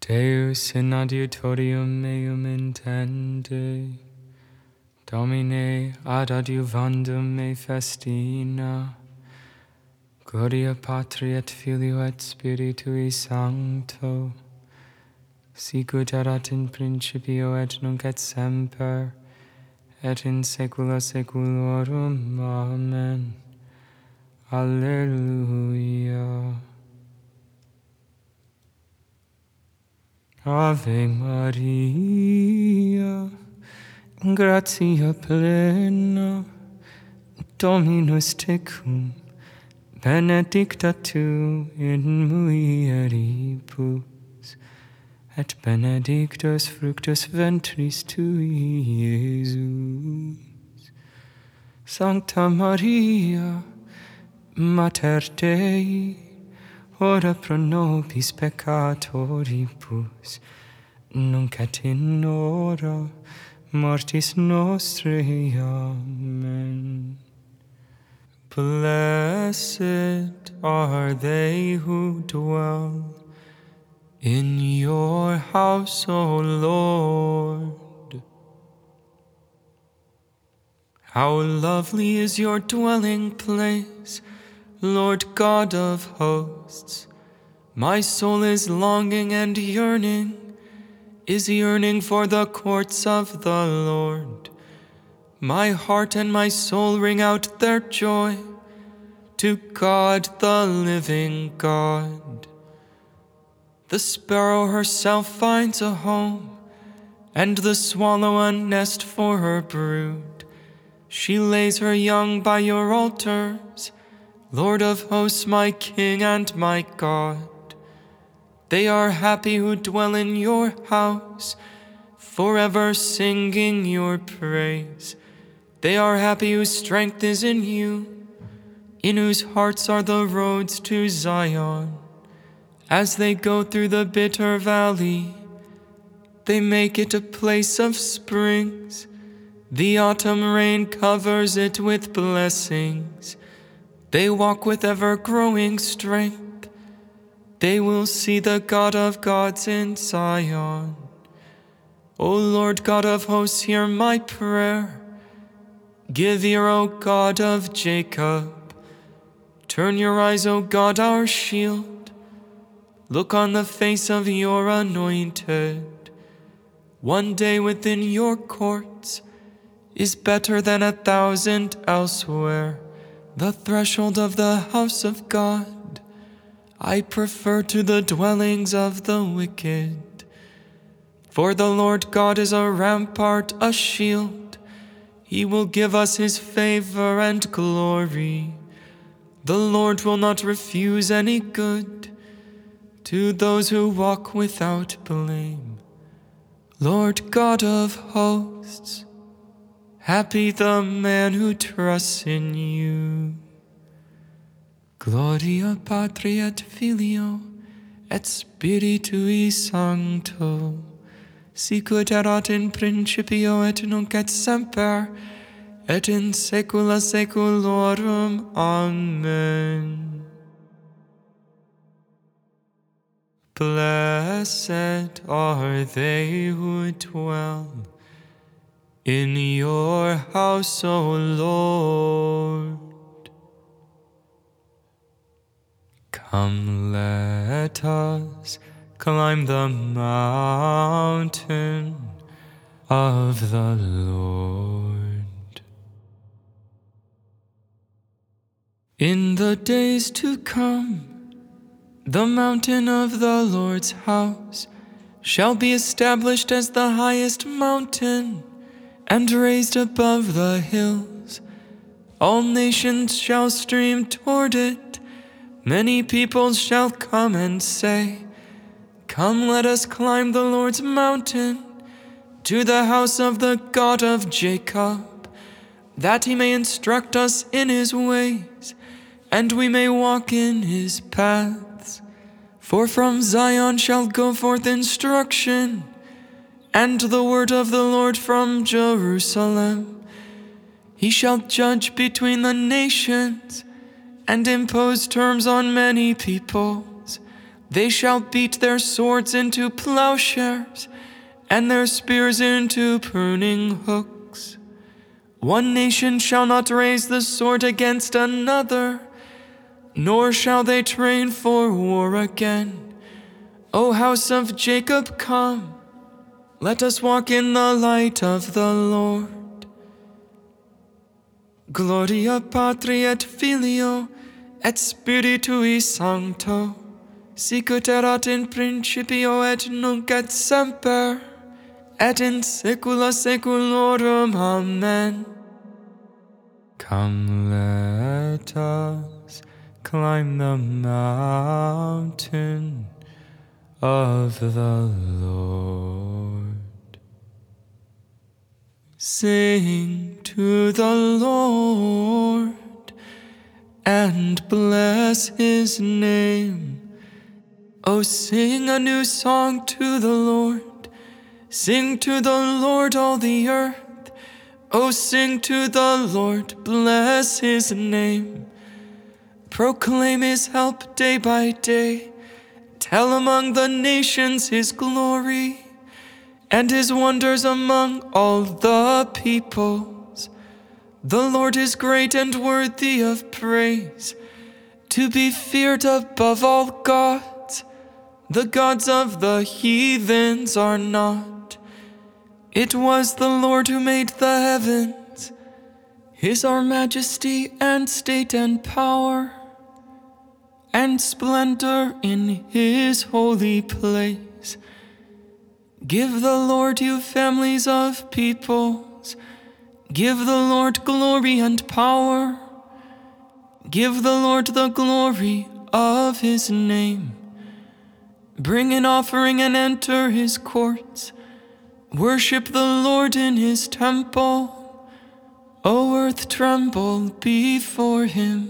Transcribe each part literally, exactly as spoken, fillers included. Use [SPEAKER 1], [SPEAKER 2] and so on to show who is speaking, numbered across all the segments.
[SPEAKER 1] Deus in adiutorium meum intende, Domine ad adiuvandum me festina, Gloria Patri et Filio et Spiritui Sancto, sicut erat in principio et nunc et semper, et in saecula saeculorum. Amen. Alleluia. Ave Maria, gratia plena, Dominus tecum, benedicta tu in mulieribus, et benedictus fructus ventris tui, Iesus. Sancta Maria, Mater Dei, ora pro nobis peccatoribus, nunc et in hora mortis nostrae. Amen. Blessed are they who dwell in your house, O Lord. How lovely is your dwelling place, Lord God of hosts. My soul is longing and yearning, is yearning for the courts of the Lord. My heart and my soul ring out their joy to God the living God. The sparrow herself finds a home, and the swallow a nest for her brood. She lays her young by your altars, Lord of hosts, my King and my God. They are happy who dwell in your house, forever singing your praise. They are happy whose strength is in you, in whose hearts are the roads to Zion. As they go through the bitter valley, they make it a place of springs. The autumn rain covers it with blessings. They walk with ever-growing strength. They will see the God of gods in Zion. O Lord God of hosts, hear my prayer. Give ear, O God of Jacob. Turn your eyes, O God, our shield. Look on the face of your anointed. One day within your courts is better than a thousand elsewhere. The threshold of the house of God I prefer to the dwellings of the wicked. For the Lord God is a rampart, a shield. He will give us his favor and glory. The Lord will not refuse any good to those who walk without blame. Lord God of hosts, happy the man who trusts in you. Gloria Patri et Filio et Spiritui Sancto, sicut erat in principio et nunc et semper, et in saecula saeculorum. Amen. Blessed are they who dwell in your house, O Lord. Come, let us climb the mountain of the Lord. In the days to come, the mountain of the Lord's house shall be established as the highest mountain and raised above the hills. All nations shall stream toward it. Many peoples shall come and say, come, let us climb the Lord's mountain, to the house of the God of Jacob, that he may instruct us in his ways, and we may walk in his paths. For from Zion shall go forth instruction, and the word of the Lord from Jerusalem. He shall judge between the nations, and impose terms on many peoples. They shall beat their swords into plowshares, and their spears into pruning hooks. One nation shall not raise the sword against another, nor shall they train for war again. O house of Jacob, come, let us walk in the light of the Lord. Gloria Patri et Filio et Spiritui Sancto, sicut erat in principio et nunc et semper, et in saecula saeculorum. Amen. Come, let us climb the mountain of the Lord. Sing to the Lord and bless his name. Oh, sing a new song to the Lord. Sing to the Lord, all the earth. Oh, sing to the Lord, bless his name. Proclaim his help day by day. Tell among the nations his glory, and his wonders among all the peoples. The Lord is great and worthy of praise, to be feared above all gods. The gods of the heathens are not. It was the Lord who made the heavens. His are majesty and state and power, and splendor in his holy place. Give the Lord, you families of peoples. Give the Lord glory and power. Give the Lord the glory of his name. Bring an offering and enter his courts. Worship the Lord in his temple. O earth, tremble before him.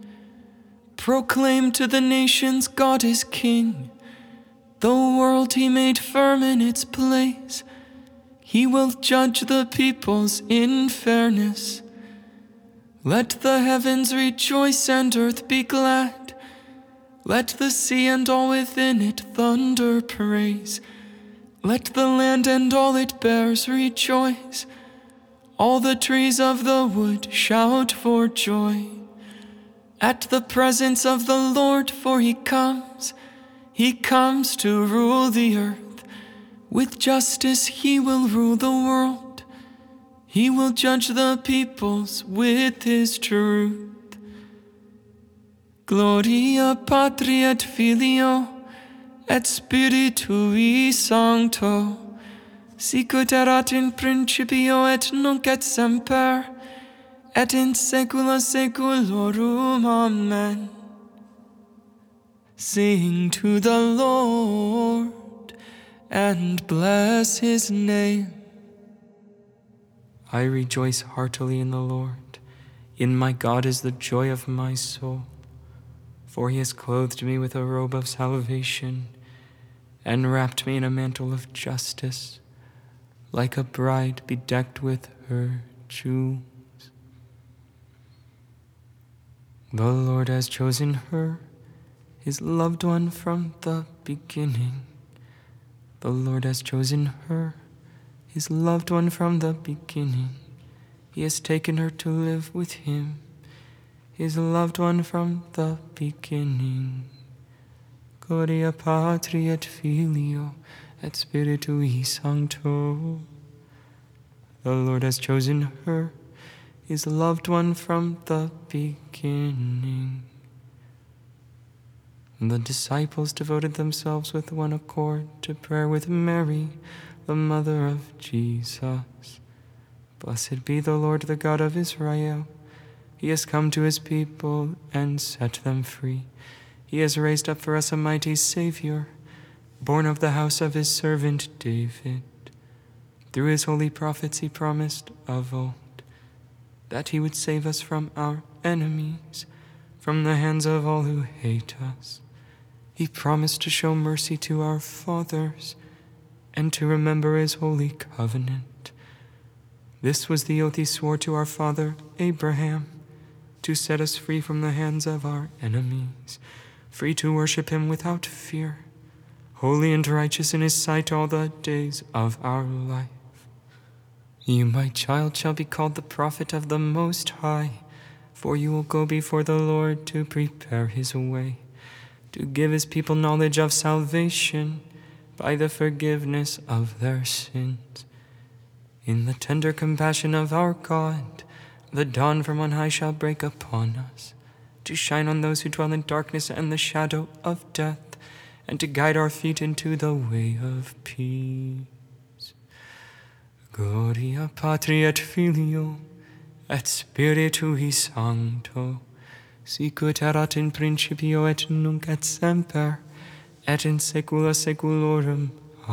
[SPEAKER 1] Proclaim to the nations, God is king. The world he made firm in its place. He will judge the peoples in fairness. Let the heavens rejoice and earth be glad. Let the sea and all within it thunder praise. Let the land and all it bears rejoice. All the trees of the wood shout for joy at the presence of the Lord, for he comes. He comes to rule the earth. With justice he will rule the world. He will judge the peoples with his truth. Gloria Patri et Filio et Spiritui Sancto, sicut erat in principio et nunc et semper, et in saecula saeculorum. Amen. Sing to the Lord and bless his name. I rejoice heartily in the Lord. In my God is the joy of my soul. For he has clothed me with a robe of salvation and wrapped me in a mantle of justice, like a bride bedecked with her jewels. The Lord has chosen her, his loved one from the beginning. The Lord has chosen her, his loved one from the beginning. He has taken her to live with him, his loved one from the beginning. Gloria Patri et Filio et Spiritui Sancto. The Lord has chosen her, his loved one from the beginning. The disciples devoted themselves with one accord to prayer with Mary, the mother of Jesus. Blessed be the Lord, the God of Israel. He has come to his people and set them free. He has raised up for us a mighty Savior, born of the house of his servant David. Through his holy prophets he promised of old that he would save us from our enemies, from the hands of all who hate us. He promised to show mercy to our fathers and to remember his holy covenant. This was the oath he swore to our father Abraham, to set us free from the hands of our enemies, free to worship him without fear, holy and righteous in his sight all the days of our life. You, my child, shall be called the prophet of the Most High, for you will go before the Lord to prepare his way, to give his people knowledge of salvation by the forgiveness of their sins. In the tender compassion of our God, the dawn from on high shall break upon us, to shine on those who dwell in darkness and the shadow of death, and to guide our feet into the way of peace. Gloria Patri et Filio et Spiritui Sancto, sicut erat in principio et nunc et semper, et in saecula saeculorum.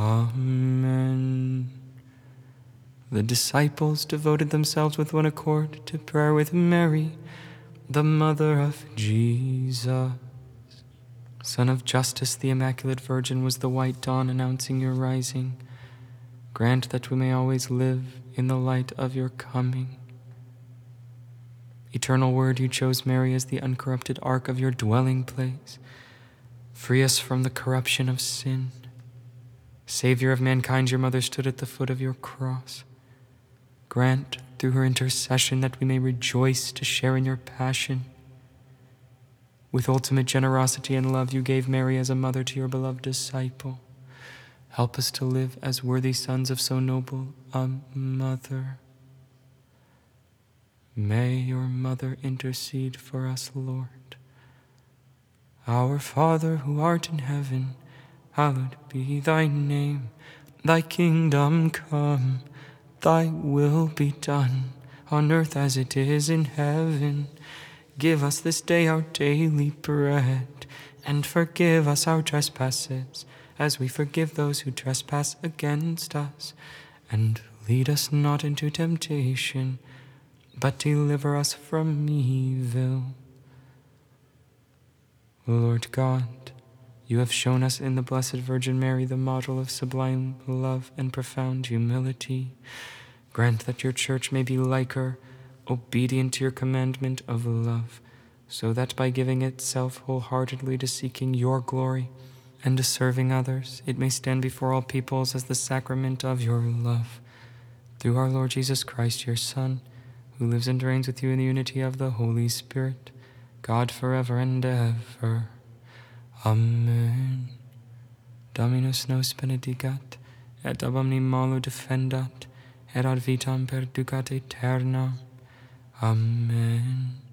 [SPEAKER 1] Amen. The disciples devoted themselves with one accord to prayer with Mary, the mother of Jesus. Son of Justice, the Immaculate Virgin, was the white dawn announcing your rising. Grant that we may always live in the light of your coming. Eternal Word, you chose Mary as the uncorrupted ark of your dwelling place. Free us from the corruption of sin. Savior of mankind, your mother stood at the foot of your cross. Grant, through her intercession, that we may rejoice to share in your passion. With ultimate generosity and love, you gave Mary as a mother to your beloved disciple. Help us to live as worthy sons of so noble a mother. May your mother intercede for us, Lord. Our Father, who art in heaven, hallowed be thy name. Thy kingdom come, thy will be done, on earth as it is in heaven. Give us this day our daily bread, and forgive us our trespasses, as we forgive those who trespass against us. And lead us not into temptation, but deliver us from evil. Lord God, you have shown us in the Blessed Virgin Mary the model of sublime love and profound humility. Grant that your church may be like her, obedient to your commandment of love, so that by giving itself wholeheartedly to seeking your glory and to serving others, it may stand before all peoples as the sacrament of your love. Through our Lord Jesus Christ, your Son, who lives and reigns with you in the unity of the Holy Spirit, God forever and ever. Amen. Dominus nos benedicat, et ab omni malo defendat, et ad vitam perducat aeternam. Amen.